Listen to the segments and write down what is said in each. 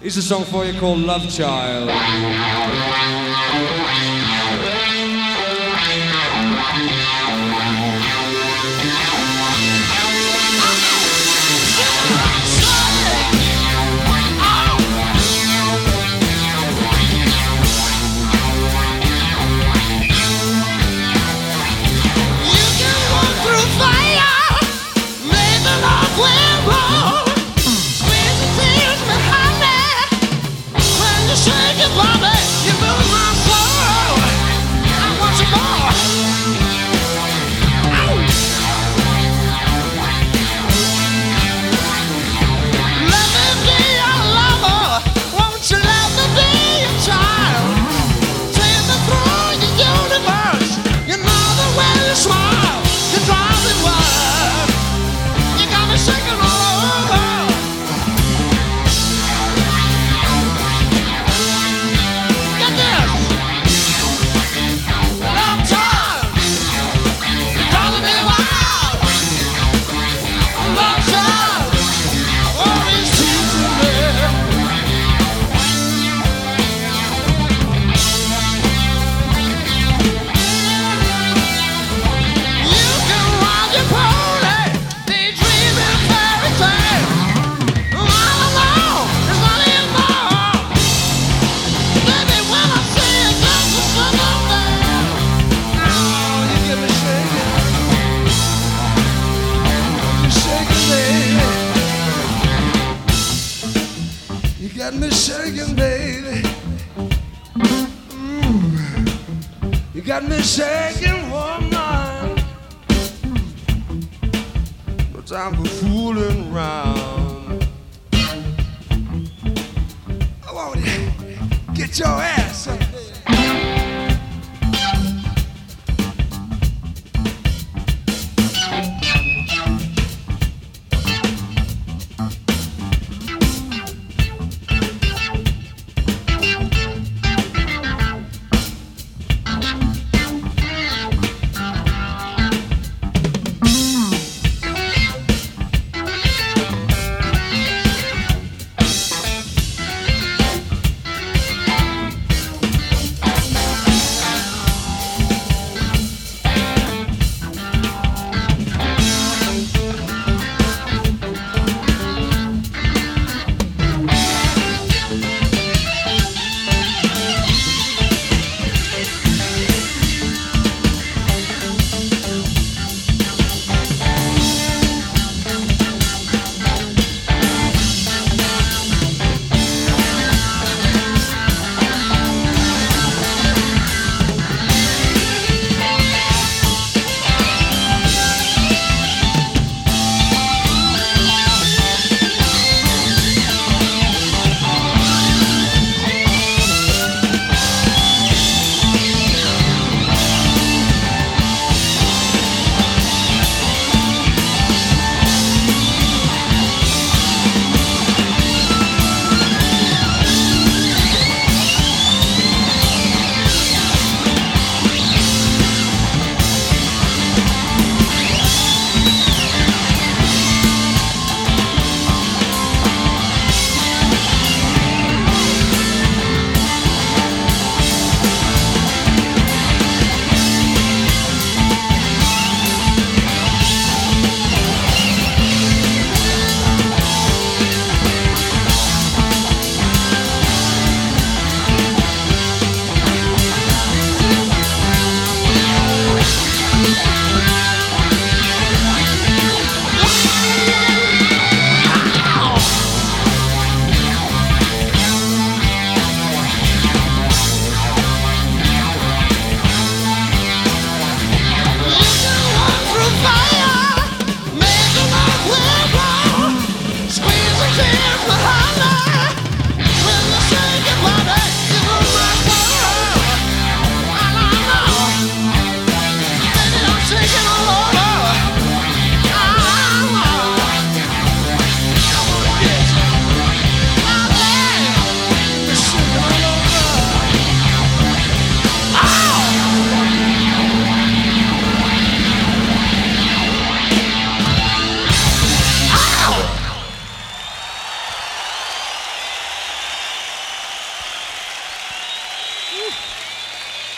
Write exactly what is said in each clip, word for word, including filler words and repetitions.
Here's a song for you called Love Child. Got me shaking, baby. Mm. You got me shaking, woman. No time for fooling around. I want you to get your ass up there.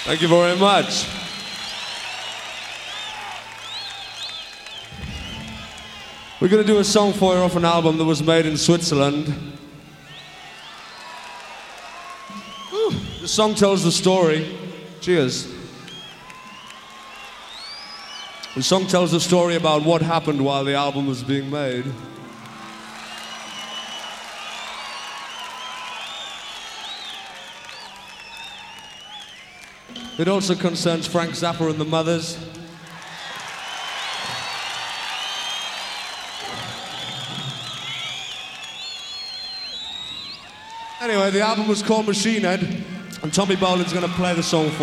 Thank you very much. We're going to do a song for you off an album that was made in Switzerland. Whew. The song tells the story. Cheers. The song tells the story about what happened while the album was being made. It also concerns Frank Zappa and the Mothers. Anyway, the album was called Machine Head, and Tommy Bolin's going to play the song for